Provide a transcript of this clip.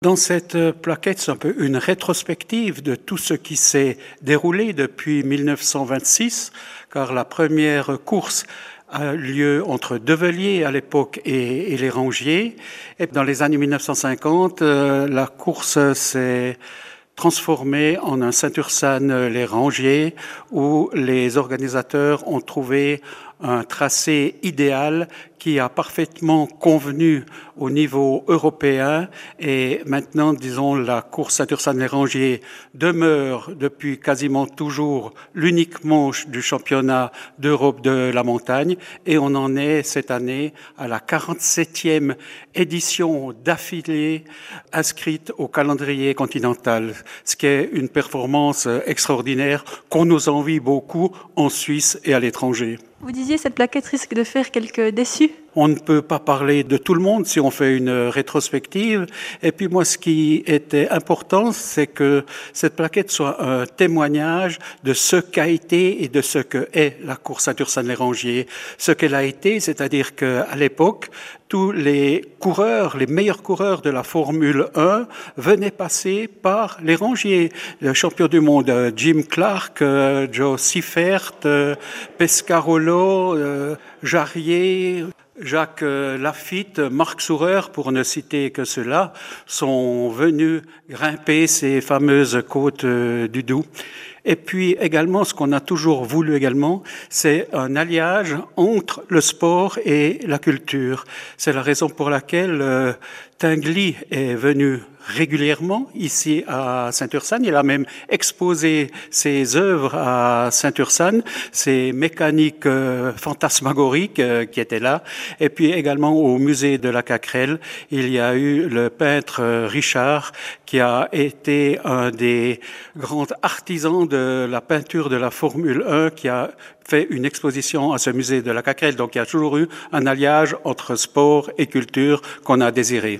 Dans cette plaquette, c'est un peu une rétrospective de tout ce qui s'est déroulé depuis 1926, car la première course a lieu entre Develier à l'époque et les Rangiers. Et dans les années 1950, la course s'est transformée en un Saint-Ursanne-les Rangiers, où les organisateurs ont trouvé un tracé idéal qui a parfaitement convenu au niveau européen et maintenant, disons, la course Saint-Ursanne-les Rangiers demeure depuis quasiment toujours l'unique manche du championnat d'Europe de la montagne et on en est cette année à la 47e édition d'affilée inscrite au calendrier continental, ce qui est une performance extraordinaire qu'on nous envie beaucoup en Suisse et à l'étranger. Vous disiez cette plaquette risque de faire quelques déçus. On ne peut pas parler de tout le monde si on fait une rétrospective. Et puis moi, ce qui était important, c'est que cette plaquette soit un témoignage de ce qu'a été et de ce que est la course Saint-Ursanne-les Rangiers. Ce qu'elle a été, c'est-à-dire qu'à l'époque, tous les coureurs, les meilleurs coureurs de la Formule 1 venaient passer par les Rangiers. Le champion du monde, Jim Clark, Joe Seifert, Pescarolo, Jarier, Jacques Lafitte, Marc Sourer, pour ne citer que ceux-là, sont venus grimper ces fameuses côtes du Doubs. Et puis également, ce qu'on a toujours voulu également, c'est un alliage entre le sport et la culture. C'est la raison pour laquelle Tinguely est venu régulièrement ici à Saint-Ursanne. Il a même exposé ses œuvres à Saint-Ursanne, ses mécaniques fantasmagoriques qui étaient là. Et puis également au musée de la Cacrelle, il y a eu le peintre Richard qui a été un des grands artisans de la peinture de la Formule 1 qui a fait une exposition à ce musée de la Cacrelle. Donc il y a toujours eu un alliage entre sport et culture qu'on a désiré.